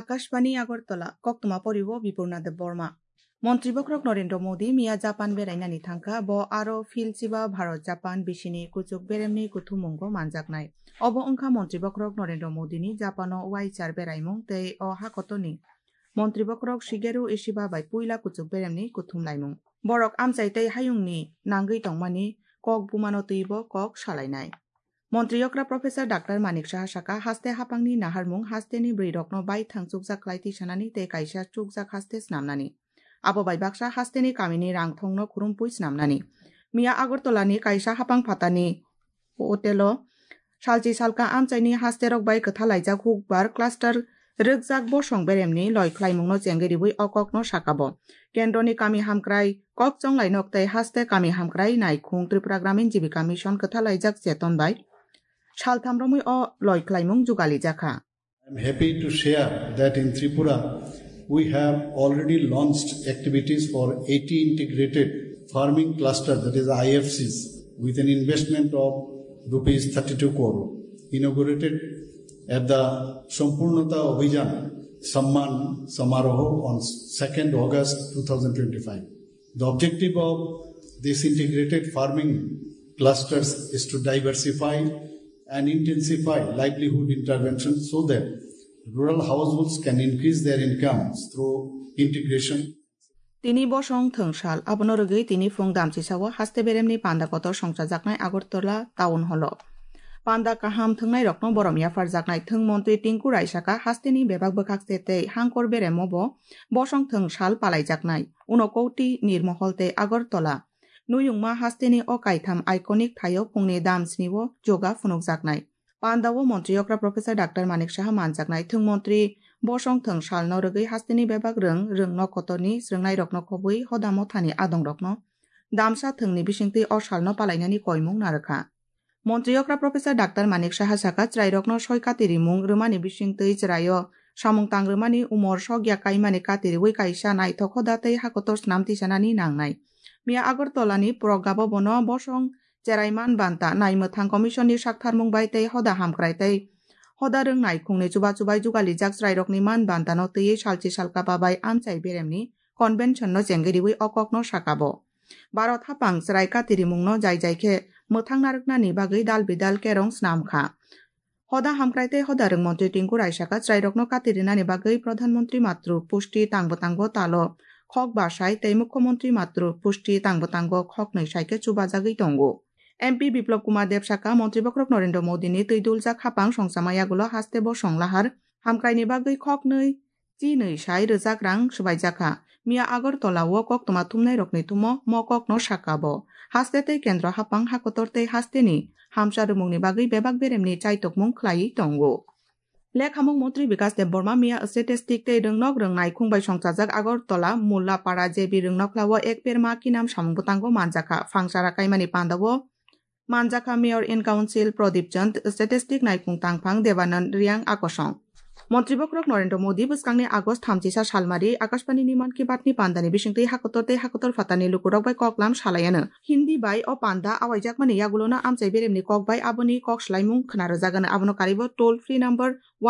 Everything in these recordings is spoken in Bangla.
আকাশবাণী আগরতলা কক্তমা পরিব বিপূর্ণাদেব বর্মা মন্ত্রীবক্রক নরেন্দ্র মোদী মিয়া জাপান বেড়াইনানি থাঙ্কা ব আরো ফিলচিবা ভারত জাপান বিশিনি কুচুক বেরেমনি কুথুমুঙ্গ মানজাকনাই অব ওংখা মন্ত্রীবক্রক নরেন্দ্র মোদীনি জাপানো ওয়াইচার বেড়াইমুং তৈ অ হাকতনি মন্ত্রীবক্রক শিগেরু এসিবা বাই পুইলা কুচুক বেরেমনি কুথুমলাইমুং বরক আমচাইতৈ হায়ুংনি নাঙ্গৈ টংমানি কক বুমানো তৈব কক সালাইনাই মন্ত্রীয়করা প্রফেসর ডাক্তার মানিক সাহা সাকা হাস্তে হাপাংনি নাহারমুং হাস্তেনি ব্রৈরকনো বাই থাংচুকজাক ক্লাইতি সানানি তে কাইসা চুকজাক হাস্তে স্নামনানি আবো বাই বাক্সা হাস্তেনি কামিনি রাংথংনো খুরুমপুই স্নামনানি মিয়া আগরতলানি কাইসা হাপাং ফাতানি হোটেলো সালচি সালকা আমচাইনি হাস্তে রক বাই কথা লাইজাক হুকবার ক্লাস্টার রোগজাক বসং বেরেমনি লয় খ্লাইমুংনো চেঙ্গেরিবুই অককনো সাকাবো কেন্দ্রনি কামি হামক্রাই কক চংলাইনক তৈ হাস্তে কামি হামক্রাই নাইখুং ত্রিপুরা গ্রামীণ জীবিকা মিশন কথা লাইজাক চেতন বাই Shalthamromui o loy klaimung jugali jakha. I'm happy to share that in Tripura we have already launched activities for 80 integrated farming clusters, that is IFCs, with an investment of rupees 32 crore, inaugurated at the Sampurnata Abhijan Samman Samaroh on 2nd August 2025. The objective of this integrated farming clusters is to diversify and intensify livelihood intervention so that rural households can increase their incomes through integration. Tini bosong thongshal abonorogei tini phung damchisawo haste beremni panda kotor songchajaknai Agartala town holo. Panda kaham thongnai rokno boromia farjaknai thong montri Tinku Raisaka hasteni bebak bokakse tei hangkor beremobo bosong thongshal palaijaknai unokoti nirmoholte Agartala. Nuyungma hasteni o kaitham iconic thayo phungni damsniwo joga phunukjaknai pandawo montriyokra professor Dr. Manik Saha manjaknai thung montri bosong thongshal no rogei hasteni bebak rungno kotorni srungnai rokno khobui hodamo thani adong rokno damsa thungni bisingti o salno palainani koimung narakha montriyokra professor Dr. Manik Saha saka chrairokno soikatiri mung rumani bisingti chrayo samung tangrumani umor sogya kaimani katiri wi kaisa naithok hodatei hakotor snamti sanani nangnai Mia Agartolani progabo bono bosong Jeraiman banta naimotang komisioni saktharmung baitei hoda hamkraitei hoda rung naikungni chuba-chubai jugali jak srairokni man bantano tei salchi salka babai amchai beremni convention no jengeriwi okokno sakabo Bharat hapang sraika tirimungno jai-jaikhe mothang naruknani bagui dal-bidal kerong snamkha hoda hamkraitei hoda rung montri Tinku Raisaka srairokno katirinani bagui Pradhanmantri matru pushti tangbo talo খক বাসায় তৈ মুখ্যমন্ত্রী মাত্র পুষ্টি তাংবতাঙ্গ খক নৈসাইকে চুবাজাগৈ টঙ্গো এমপি বিপ্লব কুমার দেব সাকা মন্ত্রীবক্রক নরেন্দ্র মোদীনি তৈদুলজাক হাপাং সংসামায়াগুলো হাস্তে বসংলাহার হামক্রাইনি বাগৈ খক नै চি নৈসাই রোজাক রাং সুবাইজাখা মিয়া আগরতলাও কক্তমা থুমনাই রকনি থুমো মককনো সাকাবো হাস্তে তৈ কেন্দ্র হাপাং হাকতর তৈ হাস্তেনি হামসা রুমুংনি বাগৈ বেবাক বেরেমনি চাইতকমুং খ্লাই টঙ্গো Lekhamung Montri Vikas Deb Borma Mia statistic tei rungnok rungnai khungbai songchajak Agartala Mullapara jebi rungnoklawo ek perma kinam samungbutango manjaka fangsara kaimani pandawo manjaka Mayor in Council Pradip Chand statistic naikung tangphang Devanand Riang Akosong মন্ত্রীবক্রক নরেন্দ্র মোদী বুসকাংনি আগস্ট 30 সালমারি আকাশবাণী নিমান কি বাতনি পান্দানি বিসিংতৈ হাকতর ফাতানি লুকুরক বাই ককলাম সালায়ানো হিন্দি বাই ও পান্দা আওয়াইজাক মানে ইয়াগুলোনা আমচাই বেরেমনি কক বাই আবনি কক স্লাইমুং খনারো জাগানো আবনো কারিব টোল ফ্রি নাম্বার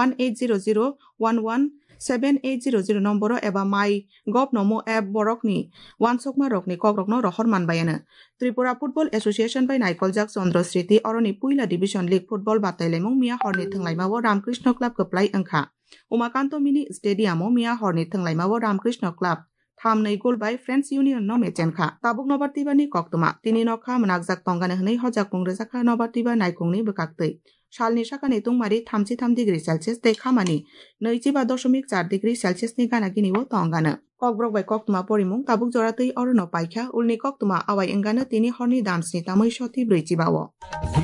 1800117800 নম্বরো এবা মাই গভ নমো এপ বরকনি ওয়ানসকমা রকনি কক রকনো রহর মানবায়ানো ত্রিপুরা ফুটবল এসোসিয়েশন বাই নাইকলজাক চন্দ্রস্মৃতি অরনি পুইলা ডিভিশন লিগ ফুটবল বাতাইলাইমুং মিয়া হরনি থংলাইমাবো রামকৃষ্ণ ক্লাব কপ্লাই ওংখা উমাকান্ত মিনি স্টেডিয়ামও মিয়া হরনি থংলাইমাবো রামকৃষ্ণ ক্লাব থামनै গোল বাই ফ্রেন্ডস ইউনিয়ন নো মেচেনখা তাবুক নবারতিবানি কক্তমা তিনি নখা মনাকজাক তংগানে হनै হজাক পুংরেজাখা নবারতিবা নাইকুংনি বকাকতৈ সালনি সাকানি তুংমারি 33 ডিগ্রি সেলসিয়াস তে খামানি 22.4 degree Celsius ni gana giniwo tongana kokbrok bai koktuma porimung tabuk joratei orono paikha ulni koktuma awai engana tini horni damsni tamoi soti breichi bawo